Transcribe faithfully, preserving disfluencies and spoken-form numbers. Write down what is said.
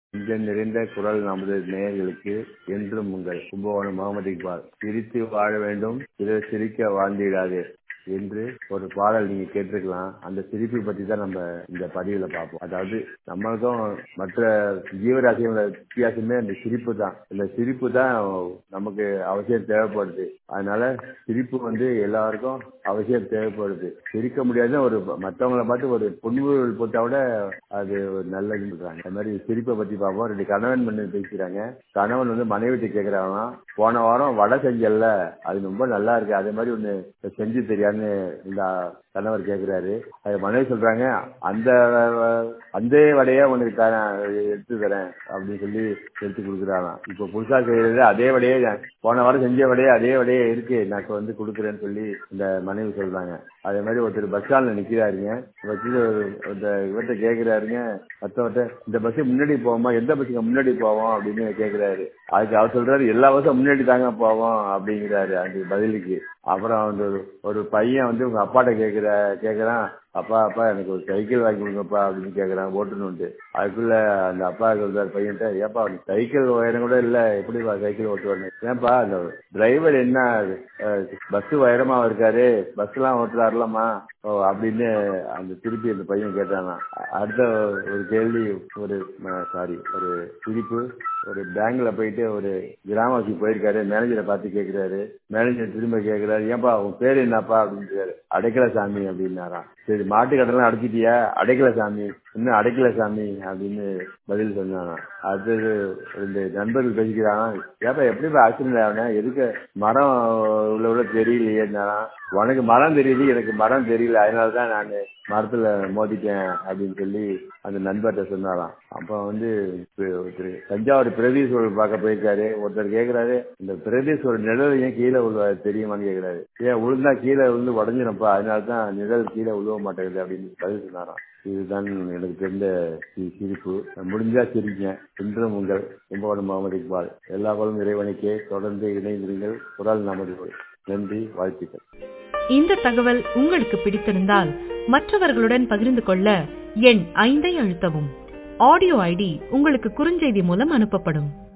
நெஞ்சம் நிறைந்த குரல் நமது நேயர்களுக்கு என்றும் உங்கள் கும்பகோணம் முகமது இக்பால். சிரித்து வாழ வேண்டும், பிறர் சிரிக்க வாழ்ந்திடாதே என்று ஒரு பாடல் நீங்க கேட்டிருக்கலாம். அந்த சிரிப்பை பத்தி தான் நம்ம இந்த பதிவுல பார்ப்போம். அதாவது நம்மளுக்கும் மற்ற ஜீவராசிகளோட வித்தியாசமே அந்த சிரிப்பு தான். இந்த சிரிப்பு தான் நமக்கு அவசியம் தேவைப்படுது. அதனால சிரிப்பு வந்து எல்லாருக்கும் அவசியம் தேவைப்படுது. சிரிக்க முடியாது, ஒரு மற்றவங்களை பார்த்து ஒரு புன்முறுவல் போட்டா விட அது ஒரு நல்லதுன்னு சொல்றாங்க. அது மாதிரி சிரிப்பை பத்தி பார்ப்போம். ரெண்டு கணவன் மனைவி பேசிக்கிறாங்க. கணவன் வந்து மனைவிட்டு கேட்கிறாங்க, போன வாரம் வடை செஞ்சல்ல, அது ரொம்ப நல்லா இருக்கு, அதே மாதிரி ஒண்ணு செஞ்சு தெரியாதுன்னு இந்த கணவர் கேட்கிறாரு. அது மனைவி சொல்றாங்க, அந்த அந்த வடையா உனக்கு எடுத்து தரேன் அப்படின்னு சொல்லி எடுத்து கொடுக்குறாங்க. இப்ப புதுசா செய்யறது அதே வடையே, போன வாரம் செஞ்ச வடையே அதே வடையே இருக்கு, நான் வந்து கொடுக்குறேன்னு சொல்லி இந்த மனைவி சொல்றாங்க. அதே மாதிரி ஒருத்தர் பஸ் ஸ்டாண்ட்ல நிக்கிறாருங்க. இந்த இவர்கிட்ட கேட்கிறாருங்க, மற்றவர்கிட்ட இந்த பஸ் முன்னாடி போவோமா, எந்த பஸ்ஸுக்கு முன்னாடி போவோம் அப்படின்னு கேட்கிறாரு. அதுக்கு அவர் சொல்றாரு, எல்லா பஸ்ஸும் முன்னாடி தாங்க போவோம் அப்படிங்கிறாரு அந்த பதிலுக்கு. அப்புறம் வந்து ஒரு பையன் வந்து உங்க அப்பாட்ட கேட்கிற கேட்கறான், அப்பா அப்பா எனக்கு ஒரு சைக்கிள் வாங்கி கொடுங்கப்பா அப்படின்னு கேட்கறான் ஓட்டணும்ட்டு. அதுக்குள்ள அந்த அப்பா சொல்றாரு பையன்ட்ட, ஏப்பா சைக்கிள் உயரம் கூட இல்ல, எப்படிப்பா சைக்கிள் ஓட்டுவாரு? ஏன்பா அந்த டிரைவர் என்ன பஸ் உயரமா இருக்காரு, பஸ் எல்லாம் ஓட்டுறாருலமா அப்படின்னு அந்த திருப்பி அந்த பையன் கேட்டானா. அடுத்த ஒரு கேள்வி, ஒரு சாரி ஒரு சிரிப்பு. ஒரு பேங்க்ல போயிட்டு ஒரு கிராமத்துக்கு போயிருக்காரு. மேனேஜரை பார்த்து கேட்கிறாரு. மேனேஜர் திரும்ப கேட்கிறாரு, ஏன்பா உன் பேரு என்னப்பா அப்படின்னு. அடைக்கல சாமி அப்படின்னாராம். சரி, மாட்டு கடலாம் அடைச்சிட்டியா? அடைக்கல சாமி. இன்னும் அடைக்கல சாமி அப்படின்னு பதில் சொன்னாங்க. அடுத்தது ரெண்டு நண்பர்கள் பேசிக்கிறாங்க, ஏப்பா எப்படிப்பா ஆக்சிடென்ட் ஆகுனா, எதுக்கு மரம் உள்ள தெரியலையேன்னாராம். உனக்கு மரம் தெரியுது, எனக்கு மரம் தெரியல, அதனாலதான் நான் மரத்துல மோதிட்டேன் அப்படின்னு சொல்லி அந்த நண்பர்கிட்ட சொன்னாராம். அப்ப வந்து தஞ்சாவூர் பிரதீஸ்வரர் பார்க்க போயிருக்காரு. ஒருத்தர் கேட்கிறாரு, இந்த பிரதீஸ்வரர் நிழல் ஏன் கீழே விழுவாரு தெரியுமான்னு கேட்கிறாரு. ஏன் விழுந்தா கீழே விழுந்து உடஞ்சிருப்பா, அதனாலதான் நிழல் கீழே விழுவ மாட்டேங்குது அப்படின்னு பதில் சொன்னாராம். இதுதான் எனக்கு தெரிந்த சிரிப்பு. முடிஞ்சா சிரிங்க. இன்றும் உங்கள் கும்பகோணம் முகமது இக்பால். எல்லா போலும் இறைவனுக்கே. தொடர்ந்து இணைந்திருங்கள். குரல் நமது. நன்றி, வாழ்த்துக்கள். இந்த தகவல் உங்களுக்கு பிடித்திருந்தால் மற்றவர்களுடன் பகிர்ந்து கொள்ள எண் ஐந்தை அழுத்தவும். ஆடியோ ஐடி உங்களுக்கு குறுஞ்செய்தி மூலம் அனுப்பப்படும்.